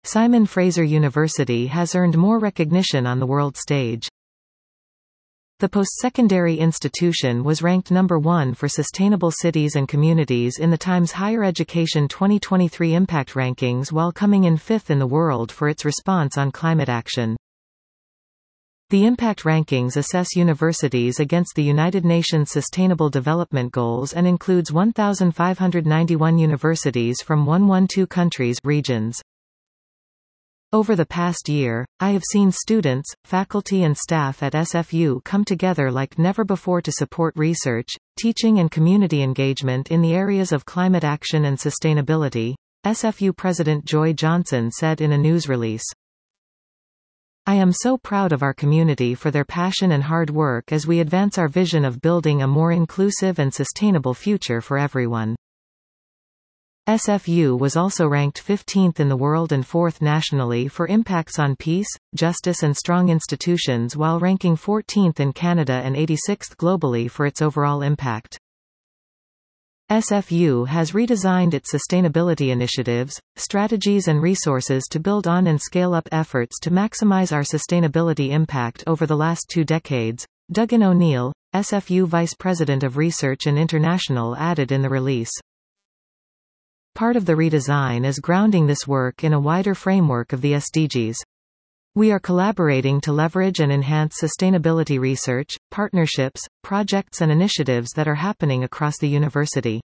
Simon Fraser University has earned more recognition on the world stage. The postsecondary institution was ranked number 1 for sustainable cities and communities in the Times Higher Education 2023 Impact Rankings, while coming in 5th in the world for its response on climate action. The Impact Rankings assess universities against the United Nations Sustainable Development Goals and includes 1,591 universities from 112 countries regions. Over the past year, I have seen students, faculty and staff at SFU come together like never before to support research, teaching and community engagement in the areas of climate action and sustainability, SFU President Joy Johnson said in a news release. I am so proud of our community for their passion and hard work as we advance our vision of building a more inclusive and sustainable future for everyone. SFU was also ranked 15th in the world and 4th nationally for impacts on peace, justice and strong institutions, while ranking 14th in Canada and 86th globally for its overall impact. SFU has redesigned its sustainability initiatives, strategies and resources to build on and scale up efforts to maximize our sustainability impact over the last 2 decades, Duggan O'Neill, SFU Vice President of Research and International, added in the release. Part of the redesign is grounding this work in a wider framework of the SDGs. We are collaborating to leverage and enhance sustainability research, partnerships, projects and initiatives that are happening across the university.